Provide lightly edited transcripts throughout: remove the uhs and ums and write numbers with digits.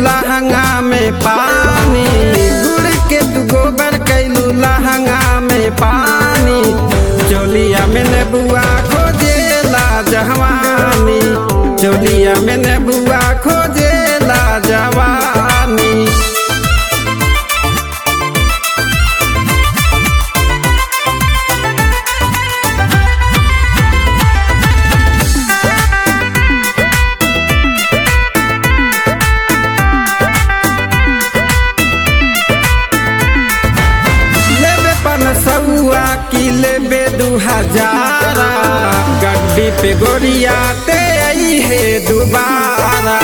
लहंगा में पानी, गुड़ के तू गोबर कैलू लहंगा में पानी। चोलिया में नेबुआ खोजेला जवानी, चोलिया में नेबुआ खोजेला जवानी। सौआ की लेबे 2000, गड्डी पे गोरिया ते आई है दोबारा।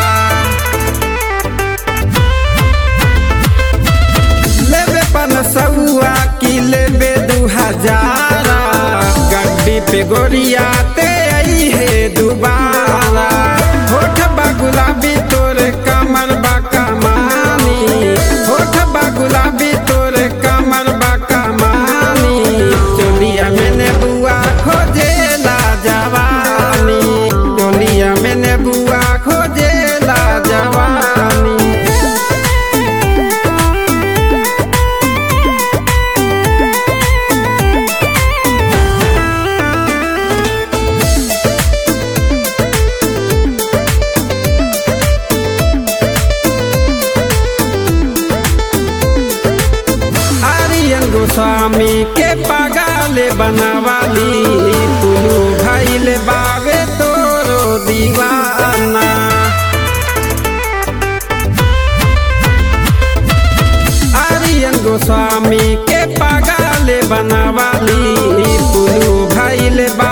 लेबे सौआ की लेबे 2000, गड्डी पे गोरिया ते आई है दोबारा। होठ बा गुलाबी तोरे कमर बा कमानी, होठ बा गुलाबी तोरे कमर बा कमानी। चोलिया में नेबुआ खोजेला जवानी, चोलिया में नेबुआ खोजेला जवानी। गोस्वामी के पागले बनावाली, तू भइल बावे तोरो दीवाना। आर्यन गोस्वामी के पागले बनावाली, तू भइल बा